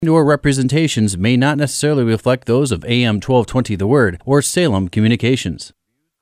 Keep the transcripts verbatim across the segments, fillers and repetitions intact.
or representations may not necessarily reflect those of A M twelve twenty The Word or Salem Communications.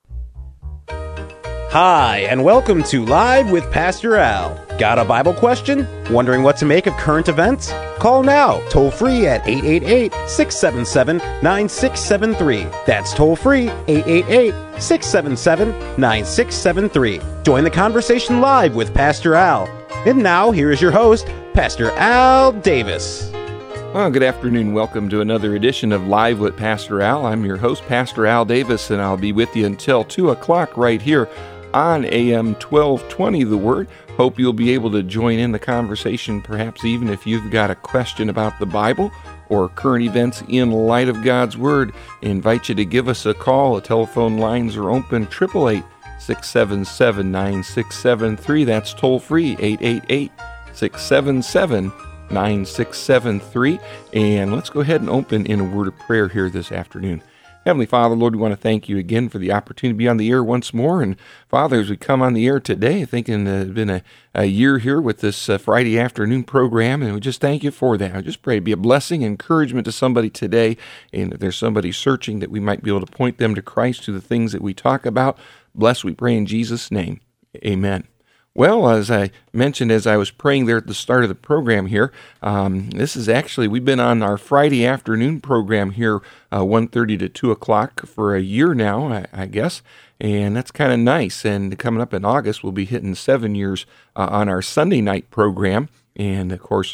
Hi, and welcome to Live with Pastor Al. Got a Bible question? Wondering what to make of current events? Call now, toll free at eight eight eight, six seven seven, nine six seven three. That's toll free, eight eight eight, six seven seven, nine six seven three. Join the conversation live with Pastor Al. And now, here is your host, Pastor Al Davis. Well, good afternoon. Welcome to another edition of Live with Pastor Al. I'm your host, Pastor Al Davis, and I'll be with you until two o'clock right here on A M twelve twenty The Word. Hope you'll be able to join in the conversation, perhaps even if you've got a question about the Bible or current events in light of God's Word. I invite you to give us a call. The telephone lines are open, eight eight eight, six seven seven, nine six seven three. That's toll free, eight eight eight, six seven seven, nine six seven three. And let's go ahead and open in a word of prayer here this afternoon. Heavenly Father, Lord, we want to thank you again for the opportunity to be on the air once more. And Father, as we come on the air today, thinking uh, it's been a, a year here with this uh, Friday afternoon program, and we just thank you for that. I just pray to be a blessing, encouragement to somebody today. And if there's somebody searching, that we might be able to point them to Christ through the things that we talk about. Bless, we pray in Jesus' name. Amen. Well, as I mentioned as I was praying there at the start of the program here, um, this is actually, we've been on our Friday afternoon program here, uh, one thirty to two o'clock for a year now, I, I guess, and that's kind of nice. And coming up in August, we'll be hitting seven years uh, on our Sunday night program, and of course,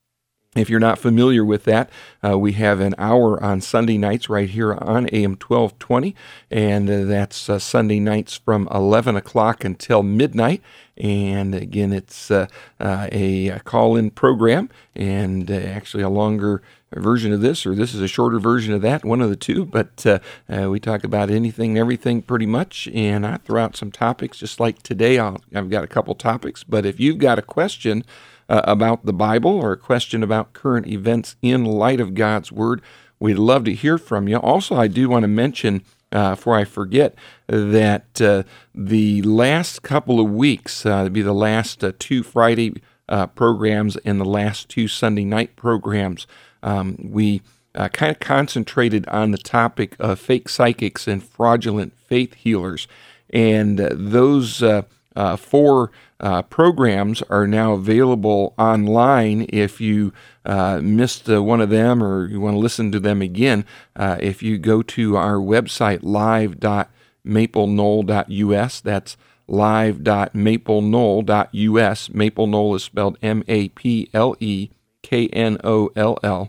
if you're not familiar with that, uh, we have an hour on Sunday nights right here on A M twelve twenty, and uh, that's uh, Sunday nights from eleven o'clock until midnight. And again, it's uh, uh, a, a call-in program, and uh, actually a longer version of this, or this is a shorter version of that, one of the two, but uh, uh, we talk about anything and everything pretty much, and I throw out some topics, just like today. I'll, I've got a couple topics, but if you've got a question Uh, about the Bible or a question about current events in light of God's Word, we'd love to hear from you. Also, I do want to mention, uh, before I forget, that uh, the last couple of weeks, uh, it'd be the last uh, two Friday uh, programs and the last two Sunday night programs, um, we uh, kind of concentrated on the topic of fake psychics and fraudulent faith healers. And uh, those uh, uh, four Uh, programs are now available online. If you uh, missed uh, one of them or you want to listen to them again, uh, if you go to our website, live dot maple knoll dot u s, that's live dot maple knoll dot u s. Maple Knoll is spelled M A P L E K N O L L.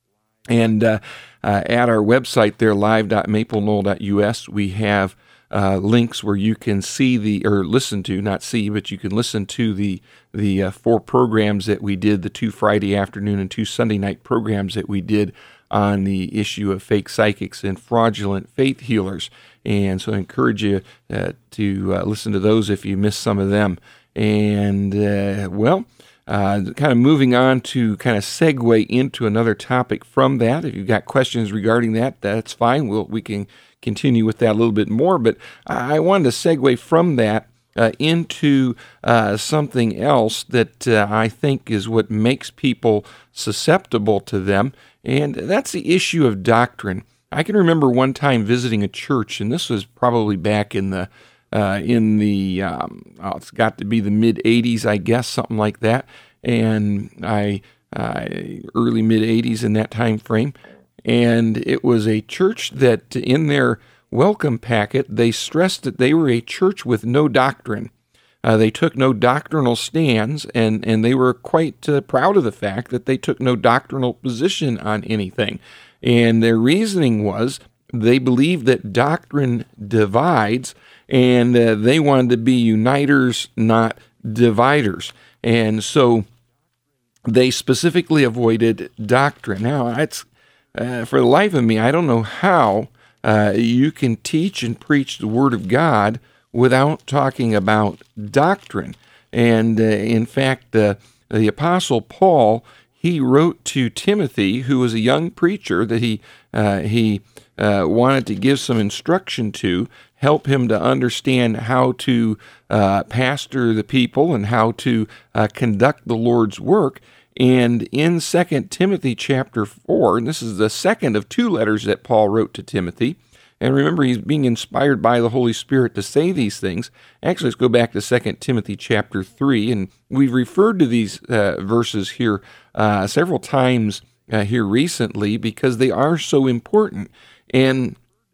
And uh, uh, at our website there, live dot maple knoll dot u s, we have Uh, links where you can see the, or listen to, not see, but you can listen to the the uh, four programs that we did, the two Friday afternoon and two Sunday night programs that we did on the issue of fake psychics and fraudulent faith healers. And so I encourage you uh, to uh, listen to those if you missed some of them. And, uh, well, Uh, kind of moving on to kind of segue into another topic from that. If you've got questions regarding that, that's fine. We'll, we can continue with that a little bit more. But I wanted to segue from that uh, into uh, something else that uh, I think is what makes people susceptible to them, and that's the issue of doctrine. I can remember one time visiting a church, and this was probably back in the Uh, in the, um, oh, it's got to be the mid-eighties, I guess, something like that, and I, uh, early mid-eighties in that time frame, and it was a church that in their welcome packet, they stressed that they were a church with no doctrine. Uh, they took no doctrinal stands, and, and they were quite uh, proud of the fact that they took no doctrinal position on anything, and their reasoning was they believed that doctrine divides, and uh, they wanted to be uniters, not dividers. And so they specifically avoided doctrine. Now, it's, uh, for the life of me, I don't know how uh, you can teach and preach the Word of God without talking about doctrine. And uh, in fact, uh, the Apostle Paul, he wrote to Timothy, who was a young preacher that he uh, he uh, wanted to give some instruction to, help him to understand how to uh, pastor the people and how to uh, conduct the Lord's work. And in Second Timothy chapter four, and this is the second of two letters that Paul wrote to Timothy, and remember, he's being inspired by the Holy Spirit to say these things. Actually, let's go back to Second Timothy chapter three, and we've referred to these uh, verses here uh, several times uh, here recently because they are so important. And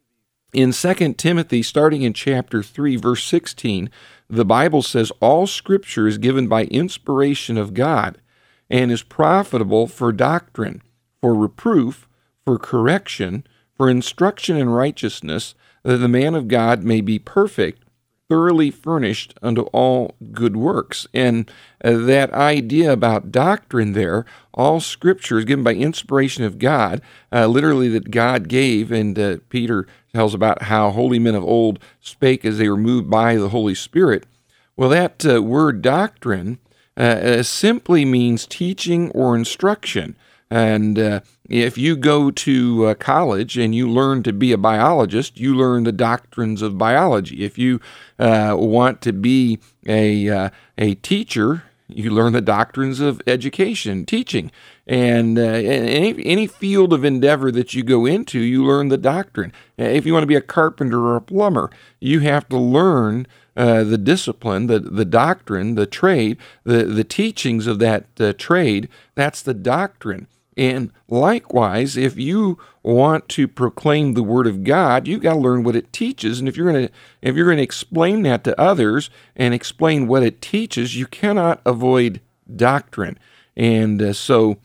in Second Timothy, starting in chapter three, verse sixteen, the Bible says, "All Scripture is given by inspiration of God and is profitable for doctrine, for reproof, for correction, for instruction in righteousness, that the man of God may be perfect, thoroughly furnished unto all good works." And uh, that idea about doctrine there, all Scripture is given by inspiration of God, uh, literally that God gave, and uh, Peter tells about how holy men of old spake as they were moved by the Holy Spirit. Well, that uh, word doctrine uh, simply means teaching or instruction. And uh, if you go to uh, college and you learn to be a biologist, you learn the doctrines of biology. If you uh, want to be a uh, a teacher, you learn the doctrines of education, teaching. And uh, any, any field of endeavor that you go into, you learn the doctrine. If you want to be a carpenter or a plumber, you have to learn uh, the discipline, the, the doctrine, the trade, the, the teachings of that uh, trade. That's the doctrine. And likewise, if you want to proclaim the Word of God, you've got to learn what it teaches. And if you're going to if you're going to explain that to others and explain what it teaches, you cannot avoid doctrine. And uh, so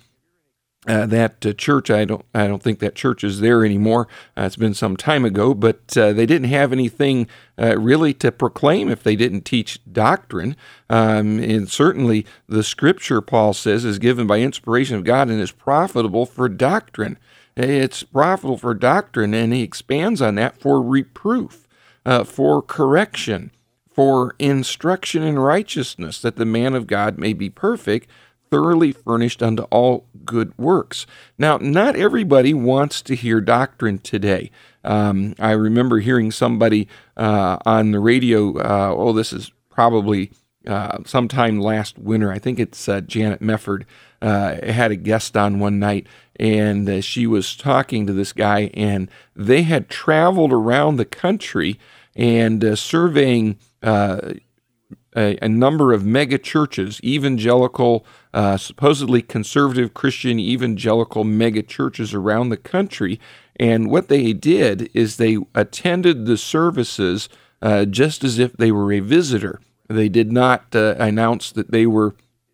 uh, that uh, church, I don't I don't think that church is there anymore. Uh, it's been some time ago, but uh, they didn't have anything uh, really to proclaim if they didn't teach doctrine. Um, and certainly the Scripture, Paul says, is given by inspiration of God and is profitable for doctrine. It's profitable for doctrine, and he expands on that for reproof, uh, for correction, for instruction in righteousness, that the man of God may be perfect, thoroughly furnished unto all good works. Now, not everybody wants to hear doctrine today. Um, I remember hearing somebody uh, on the radio, uh, oh, this is probably uh, sometime last winter, I think it's uh, Janet Mefford, uh, had a guest on one night, and uh, she was talking to this guy, and they had traveled around the country and uh, surveying uh, a, a number of mega churches, evangelical, uh, supposedly conservative Christian evangelical mega churches around the country. And what they did is they attended the services uh, just as if they were a visitor. They did not uh, announce that they were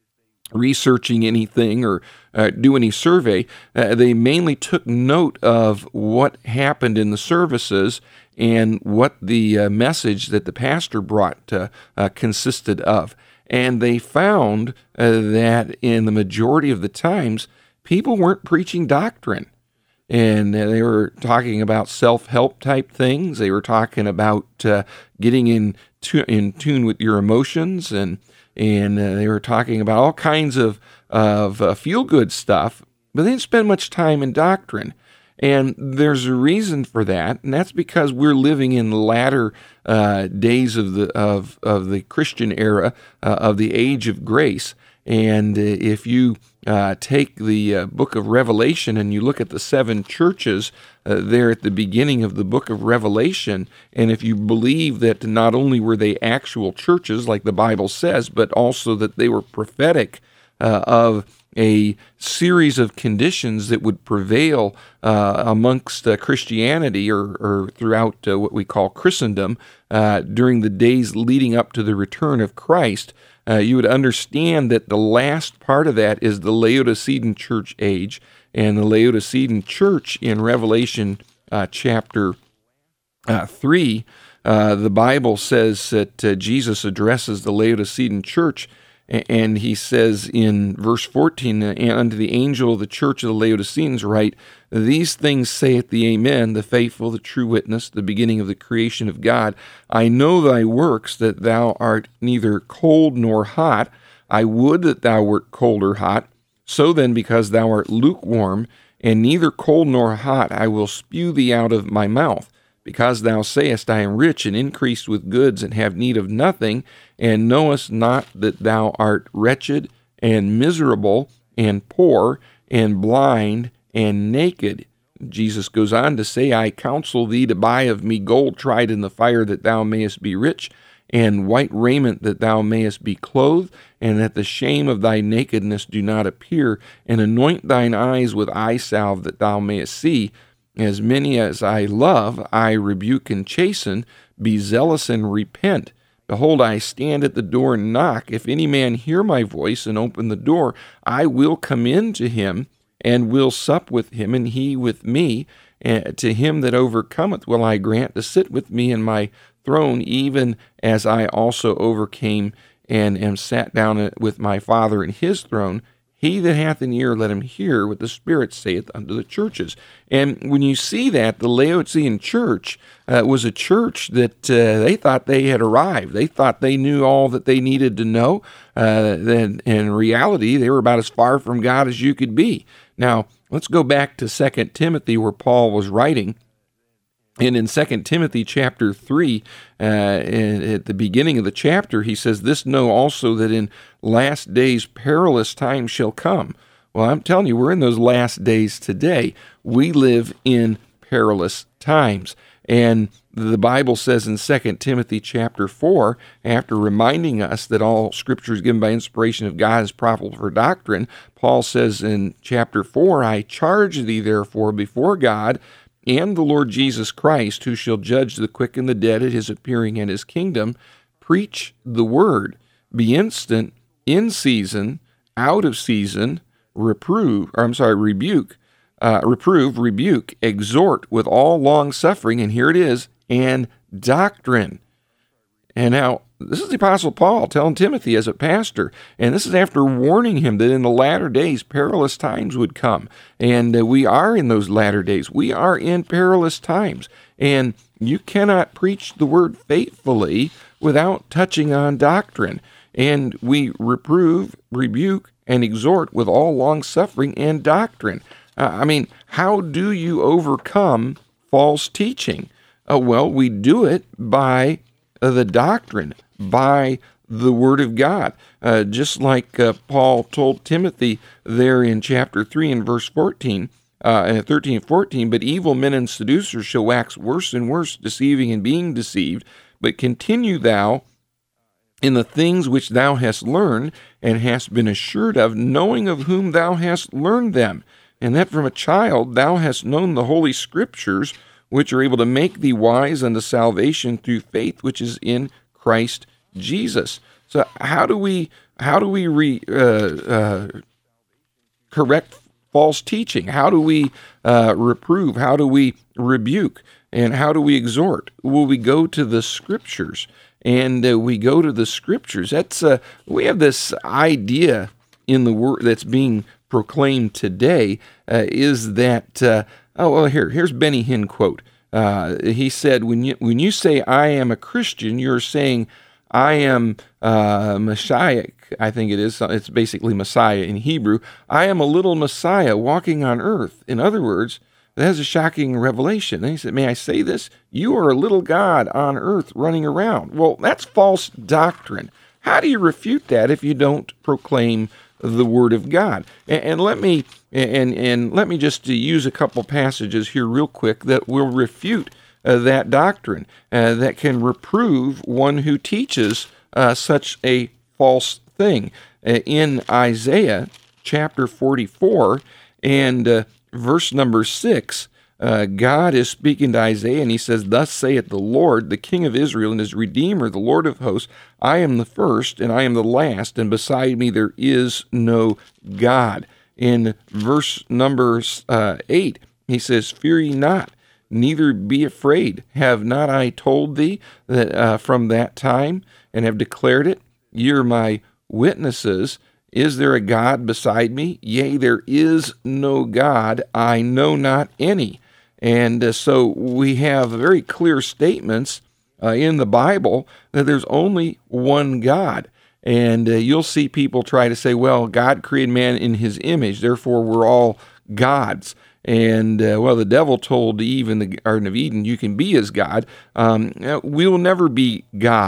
researching anything or uh, do any survey. Uh, they mainly took note of what happened in the services and what the uh, message that the pastor brought uh, uh, consisted of. And they found uh, that in the majority of the times, people weren't preaching doctrine. And uh, they were talking about self-help type things. They were talking about uh, getting in, tu- in tune with your emotions, and and uh, they were talking about all kinds of, of uh, feel-good stuff, but they didn't spend much time in doctrine. And there's a reason for that, and that's because we're living in the latter uh, days of the of of the Christian era, uh, of the age of grace. And uh, if you uh, take the uh, book of Revelation and you look at the seven churches uh, there at the beginning of the book of Revelation, and if you believe that not only were they actual churches, like the Bible says, but also that they were prophetic uh, of a series of conditions that would prevail uh, amongst uh, Christianity or, or throughout uh, what we call Christendom uh, during the days leading up to the return of Christ, uh, you would understand that the last part of that is the Laodicean church age. And the Laodicean church in Revelation uh, chapter uh, three, uh, the Bible says that uh, Jesus addresses the Laodicean church, and he says in verse fourteen, "And unto the angel of the church of the Laodiceans write, These things saith the Amen, the faithful, the true witness, the beginning of the creation of God. I know thy works, that thou art neither cold nor hot. I would that thou wert cold or hot. So then, because thou art lukewarm, and neither cold nor hot, I will spew thee out of my mouth. Because thou sayest, I am rich and increased with goods, and have need of nothing, and knowest not that thou art wretched and miserable, and poor and blind and naked. Jesus goes on to say, I counsel thee to buy of me gold tried in the fire, that thou mayest be rich, and white raiment, that thou mayest be clothed, and that the shame of thy nakedness do not appear, and anoint thine eyes with eye salve, that thou mayest see. As many as I love, I rebuke and chasten. Be zealous and repent. Behold, I stand at the door and knock. If any man hear my voice and open the door, I will come in to him, and will sup with him, and he with me. And to him that overcometh will I grant to sit with me in my throne, even as I also overcame and am sat down with my Father in his throne. He that hath an ear, let him hear what the Spirit saith unto the churches. And when you see that, the Laodicean church uh, was a church that uh, they thought they had arrived. They thought they knew all that they needed to know. Uh, then in reality, they were about as far from God as you could be. Now, let's go back to Second Timothy, where Paul was writing. And in Second Timothy chapter three, uh, at the beginning of the chapter, he says, This know also, that in last days perilous times shall come. Well, I'm telling you, we're in those last days today. We live in perilous times. And the Bible says in Second Timothy chapter four, after reminding us that all Scripture is given by inspiration of God is profitable for doctrine, Paul says in chapter four, I charge thee therefore before God and the Lord Jesus Christ, who shall judge the quick and the dead at his appearing in his kingdom, preach the word, be instant, in season, out of season, reprove, or I'm sorry, rebuke, uh, reprove, rebuke, exhort with all long suffering, and here it is, and doctrine. And now, this is the Apostle Paul telling Timothy as a pastor, and this is after warning him that in the latter days perilous times would come. And uh, we are in those latter days. We are in perilous times. And you cannot preach the word faithfully without touching on doctrine. And we reprove, rebuke, and exhort with all long suffering and doctrine. Uh, I mean, how do you overcome false teaching? Uh, well, we do it by uh, the doctrine, by the Word of God. Uh, just like uh, Paul told Timothy there in chapter three and verse fourteen, uh, and thirteen and fourteen, but evil men and seducers shall wax worse and worse, deceiving and being deceived. But continue thou in the things which thou hast learned and hast been assured of, knowing of whom thou hast learned them, and that from a child thou hast known the holy Scriptures, which are able to make thee wise unto salvation through faith which is in Christ Jesus. So how do we how do we re, uh, uh, correct false teaching? How do we uh, reprove? How do we rebuke? And how do we exhort? Well, we go to the Scriptures, and uh, we go to the Scriptures. That's uh, we have this idea in the word that's being proclaimed today uh, is that uh, oh well here here's Benny Hinn quote. Uh, he said, when you when you say I am a Christian, you're saying I am uh, Messiah. I think it is. It's basically Messiah in Hebrew. I am a little Messiah walking on earth. In other words, that is a shocking revelation. And he said, may I say this? You are a little God on earth running around. Well, that's false doctrine. How do you refute that if you don't proclaim the Word of God? And, and let me and and let me just use a couple passages here real quick that will refute uh, that doctrine, uh, that can reprove one who teaches uh, such a false thing. Uh, in Isaiah chapter forty-four and uh, verse number six, uh, God is speaking to Isaiah, and he says, Thus saith the Lord, the King of Israel, and his Redeemer, the Lord of hosts, I am the first, and I am the last, and beside me there is no God. In verse number uh, eight, he says, Fear ye not, neither be afraid. Have not I told thee that uh, from that time, and have declared it? Ye are my witnesses. Is there a God beside me? Yea, there is no God. I know not any. And uh, so we have very clear statements uh, in the Bible that there's only one God. And uh, you'll see people try to say, well, God created man in his image, therefore we're all gods. And, uh, well, the devil told Eve in the Garden of Eden, you can be as God. Um, we will never be God.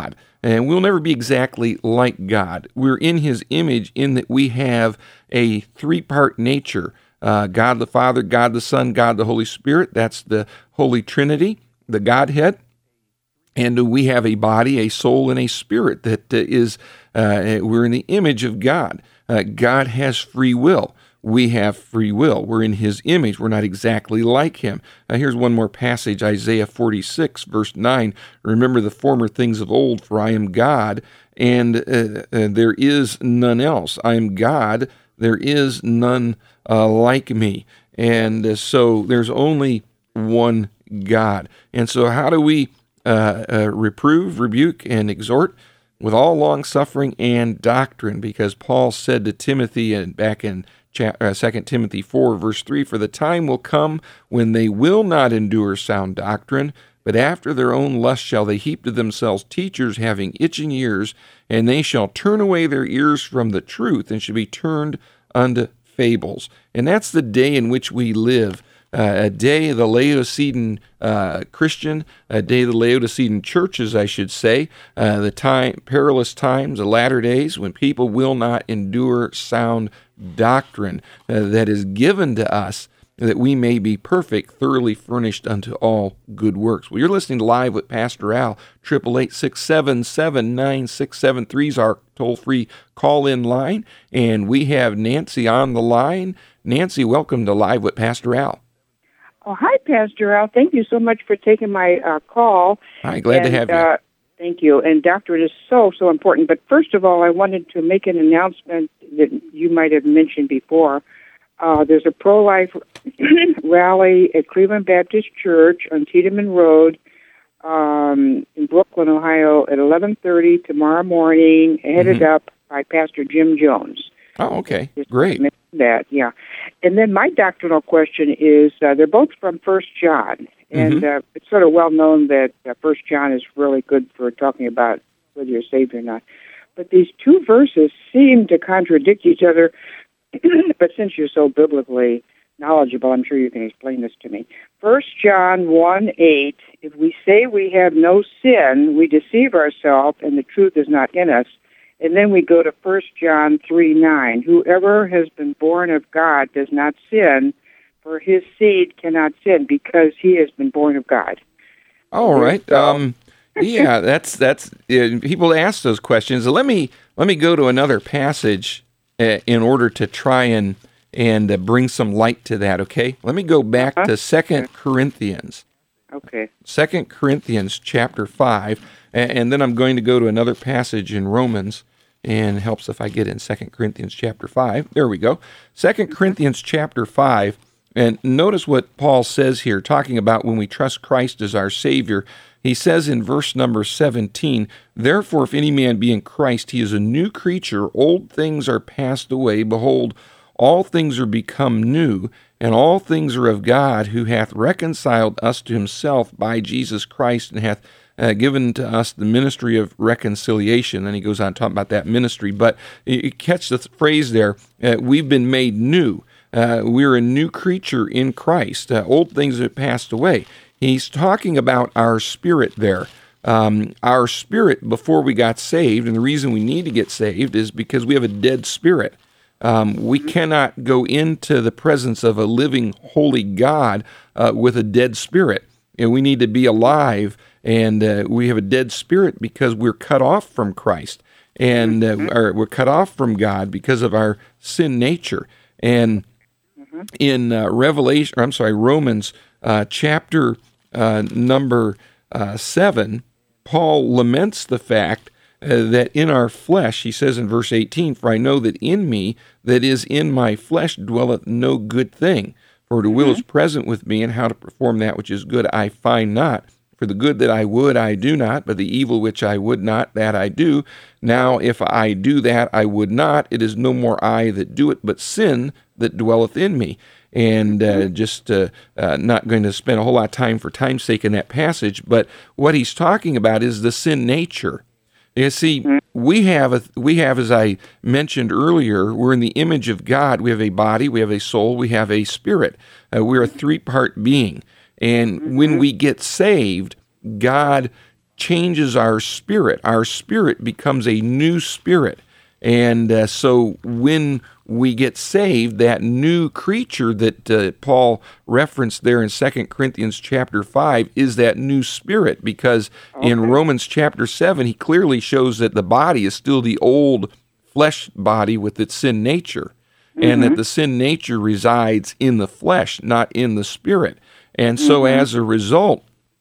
And we'll never be exactly like God. We're in his image in that we have a three-part nature. Uh, God the Father, God the Son, God the Holy Spirit. That's the Holy Trinity, the Godhead. And we have a body, a soul, and a spirit that uh, is, uh, we're in the image of God. Uh, God has free will. We have free will. We're in his image. We're not exactly like him. Now, here's one more passage, Isaiah forty-six, verse nine. Remember the former things of old, for I am God, and uh, uh, there is none else. I am God, there is none uh, like me. And uh, so there's only one God. And so how do we uh, uh, reprove, rebuke, and exhort? With all long-suffering and doctrine, because Paul said to Timothy, and back in Second Timothy four, verse three, for the time will come when they will not endure sound doctrine, but after their own lust shall they heap to themselves teachers having itching ears, and they shall turn away their ears from the truth, and shall be turned unto fables. And that's the day in which we live. Uh, a day of the Laodicean uh, Christian, a day of the Laodicean churches, I should say, uh, the time, perilous times, the latter days, when people will not endure sound doctrine uh, that is given to us, that we may be perfect, thoroughly furnished unto all good works. Well, you're listening to Live with Pastor Al. eight eight eight, six seven seven, nine six seven three is our toll-free call-in line, and we have Nancy on the line. Nancy, welcome to Live with Pastor Al. Oh, hi, Pastor Al. Thank you so much for taking my uh, call. Hi, glad and, to have you. Uh, thank you. And doctrine is so, so important. But first of all, I wanted to make an announcement that you might have mentioned before. Uh, there's a pro-life rally at Cleveland Baptist Church on Tiedemann Road um, in Brooklyn, Ohio at eleven thirty tomorrow morning, headed mm-hmm. up by Pastor Jim Jones. Oh, okay. Great. That, yeah. And then my doctrinal question is, uh, they're both from First John, and mm-hmm. uh, it's sort of well known that uh, First John is really good for talking about whether you're saved or not. But these two verses seem to contradict each other, but since you're so biblically knowledgeable, I'm sure you can explain this to me. First John one eight, if we say we have no sin, we deceive ourselves, and the truth is not in us. And then we go to First John three nine. Whoever has been born of God does not sin, for his seed cannot sin, because he has been born of God. All right. So, um, yeah, that's that's. Uh, people ask those questions. Let me let me go to another passage uh, in order to try and and uh, bring some light to that. Okay. Let me go back uh-huh. to Second Corinthians. Okay. Second Corinthians chapter five. And then I'm going to go to another passage in Romans, and it helps if I get in Second Corinthians chapter five. There we go. Second Corinthians chapter five, and notice what Paul says here, talking about when we trust Christ as our Savior. He says in verse number seventeen, therefore if any man be in Christ, he is a new creature. Old things are passed away. Behold, all things are become new, and all things are of God, who hath reconciled us to himself by Jesus Christ, and hath Uh, given to us the ministry of reconciliation. Then he goes on talking about that ministry. But you, you catch the th- phrase there, uh, we've been made new. Uh, we're a new creature in Christ. Uh, old things have passed away. He's talking about our spirit there. Um, our spirit before we got saved, and the reason we need to get saved is because we have a dead spirit. Um, we cannot go into the presence of a living, holy God uh, with a dead spirit. And we need to be alive, and uh, we have a dead spirit because we're cut off from Christ, and uh, mm-hmm. or we're cut off from God because of our sin nature. And mm-hmm. in uh, Revelation, or I'm sorry, Romans uh, chapter uh, number uh, seven, Paul laments the fact uh, that in our flesh, he says in verse eighteen, for I know that in me, that is in my flesh, dwelleth no good thing. For the will is present with me, and how to perform that which is good I find not. For the good that I would I do not, but the evil which I would not, that I do. Now if I do that I would not, it is no more I that do it, but sin that dwelleth in me. And uh, just uh, uh, not going to spend a whole lot of time for time's sake in that passage, but what he's talking about is the sin nature. You see, we have, a, we have, as I mentioned earlier, we're in the image of God. We have a body, we have a soul, we have a spirit. Uh, we're a three-part being. And when we get saved, God changes our spirit. Our spirit becomes a new spirit. And uh, so when we get saved, that new creature that uh, Paul referenced there in Second Corinthians chapter five is that new spirit, because okay. in Romans chapter seven, he clearly shows that the body is still the old flesh body with its sin nature, mm-hmm. and that the sin nature resides in the flesh, not in the spirit. And so mm-hmm. as a result,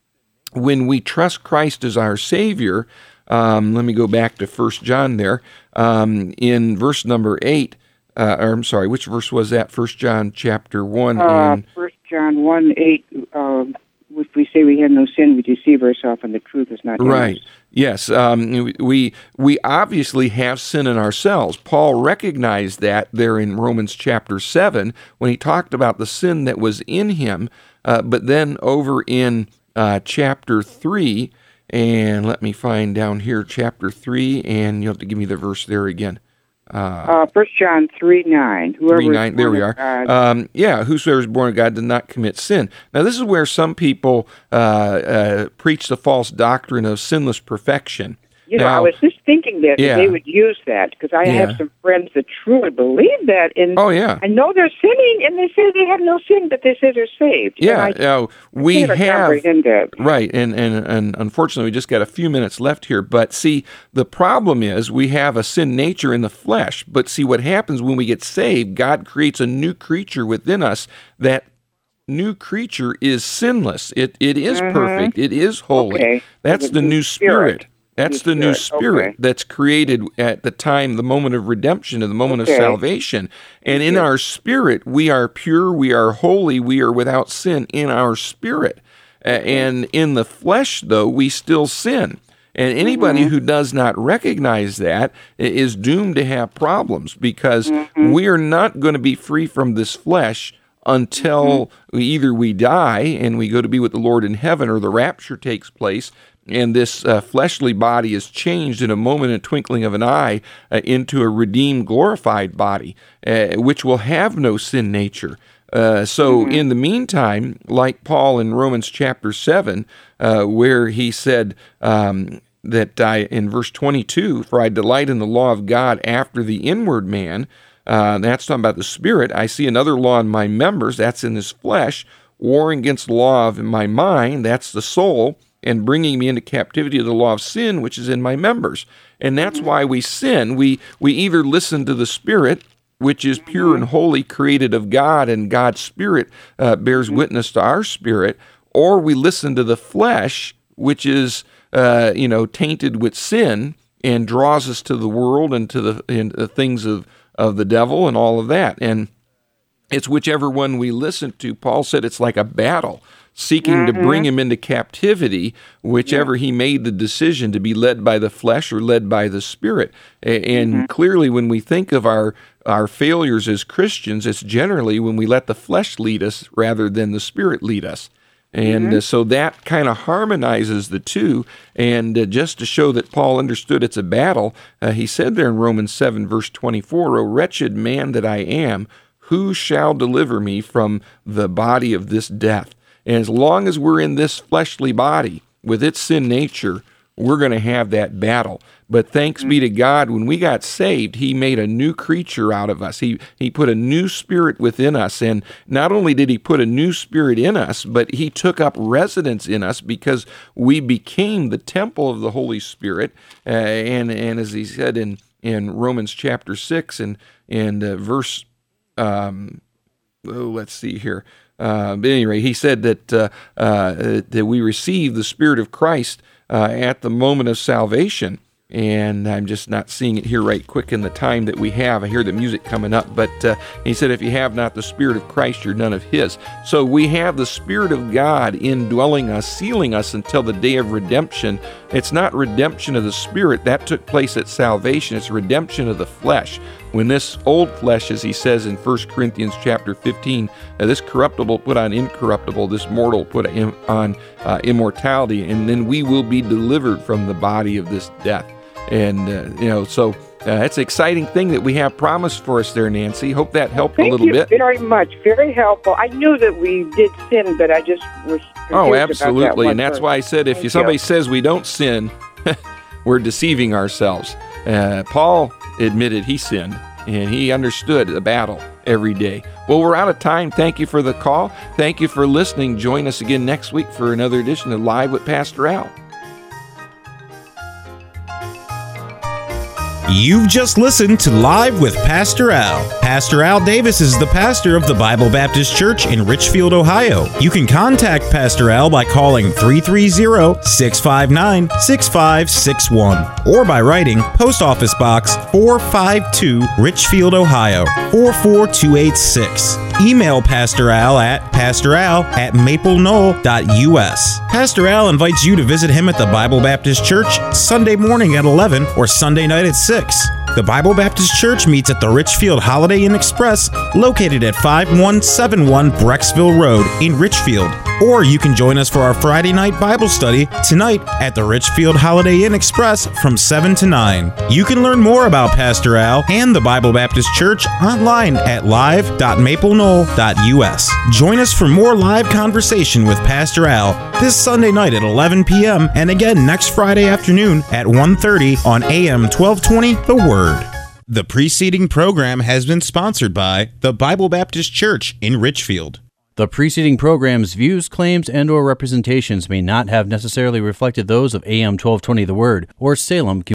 when we trust Christ as our Savior, um, let me go back to First John there, um, in verse number eight, uh, or I'm sorry, which verse was that? First John chapter one. Uh, and First John one eight, uh, if we say we have no sin, we deceive ourselves, and the truth is not in right. us. Yes, um, we we obviously have sin in ourselves. Paul recognized that there in Romans chapter seven when he talked about the sin that was in him, uh, but then over in uh, chapter three, and let me find down here chapter three, and you'll have to give me the verse there again. Uh, uh, First John three nine. Whoever three nine. There we are. Um, yeah, whosoever is born of God does not commit sin. Now, this is where some people uh, uh, preach the false doctrine of sinless perfection. You know, now, I was just thinking that, yeah. that they would use that, because I Yeah. have some friends that truly believe that, and Oh, yeah. I know they're sinning, and they say they have no sin, but they say they're saved. Yeah, And I, uh, we I can't have comprehend that. right, and, and and unfortunately, we just got a few minutes left here. But see, the problem is we have a sin nature in the flesh. But see, what happens when we get saved? God creates a new creature within us. That new creature is sinless. It it is Mhm. perfect. It is holy. Okay. That's The the new new spirit. spirit. That's New the new spirit, spirit okay. that's created at the time, the moment of redemption, and the moment Okay. of salvation. And in you. our spirit, we are pure, we are holy, we are without sin in our spirit. Uh, and in the flesh, though, we still sin. And anybody Mm-hmm. who does not recognize that i- is doomed to have problems, because Mm-hmm. we are not going to be free from this flesh until Mm-hmm. we, either we die and we go to be with the Lord in heaven, or the rapture takes place, and this uh, fleshly body is changed in a moment, a twinkling of an eye, uh, into a redeemed, glorified body, uh, which will have no sin nature. Uh, so Mm-hmm. in the meantime, like Paul in Romans chapter seven, uh, where he said um, that I, in verse twenty-two, for I delight in the law of God after the inward man, uh, that's talking about the spirit. I see another law in my members, that's in this flesh, warring against the law of my mind, that's the soul, and bringing me into captivity of the law of sin, which is in my members. And that's why we sin. We we either listen to the Spirit, which is pure and holy, created of God, and God's Spirit uh, bears witness to our spirit, or we listen to the flesh, which is uh, you know tainted with sin and draws us to the world and to the, and the things of, of the devil and all of that. And it's whichever one we listen to. Paul said it's like a battle, seeking Mm-hmm. to bring him into captivity, whichever he made the decision to be led by the flesh or led by the Spirit. A- And Mm-hmm. clearly, when we think of our, our failures as Christians, it's generally when we let the flesh lead us rather than the Spirit lead us. And Mm-hmm. uh, so that kind of harmonizes the two. And uh, just to show that Paul understood it's a battle, uh, he said there in Romans seven, verse twenty-four, "O wretched man that I am, who shall deliver me from the body of this death?" And as long as we're in this fleshly body with its sin nature, we're going to have that battle. But thanks be to God, when we got saved, He made a new creature out of us. He He put a new spirit within us. And not only did He put a new spirit in us, but He took up residence in us, because we became the temple of the Holy Spirit. Uh, and, and as He said in, in Romans chapter six and, and uh, verse, um, oh, let's see here. Uh, but anyway, he said that uh, uh, that we receive the Spirit of Christ uh, at the moment of salvation. And I'm just not seeing it here right quick in the time that we have. I hear the music coming up, but uh, he said, if you have not the Spirit of Christ, you're none of His. So we have the Spirit of God indwelling us, sealing us until the day of redemption. It's not redemption of the Spirit. That took place at salvation. It's redemption of the flesh. When this old flesh, as he says in First Corinthians chapter fifteen, uh, this corruptible put on incorruptible, this mortal put on uh, immortality, and then we will be delivered from the body of this death. And, uh, you know, so Uh, that's an exciting thing that we have promised for us there, Nancy. Hope that helped Thank a little you bit. very much. Very helpful. I knew that we did sin, but I just was confused Oh, about absolutely. that And that's word. why I said if Thank somebody you. says we don't sin, we're deceiving ourselves. Uh, Paul admitted he sinned, and he understood the battle every day. Well, we're out of time. Thank you for the call. Thank you for listening. Join us again next week for another edition of Live with Pastor Al. You've just listened to Live with Pastor Al. Pastor Al Davis is the pastor of the Bible Baptist Church in Richfield, Ohio. You can contact Pastor Al by calling three three zero, six five nine, six five six one or by writing Post Office Box four five two, Richfield, Ohio four four two eight six. Email Pastor Al at pastoral at mapleknoll dot u s. Pastor Al invites you to visit him at the Bible Baptist Church Sunday morning at eleven or Sunday night at six. The Bible Baptist Church meets at the Richfield Holiday Inn Express, located at five one seven one Brecksville Road in Richfield. Or you can join us for our Friday night Bible study tonight at the Richfield Holiday Inn Express from seven to nine. You can learn more about Pastor Al and the Bible Baptist Church online at live dot mapleknoll dot u s. Join us for more live conversation with Pastor Al this Sunday night at eleven p.m. and again next Friday afternoon at one thirty on A M twelve twenty The Word. The preceding program has been sponsored by the Bible Baptist Church in Richfield. The preceding program's views, claims, and or representations may not have necessarily reflected those of A M twelve twenty The Word or Salem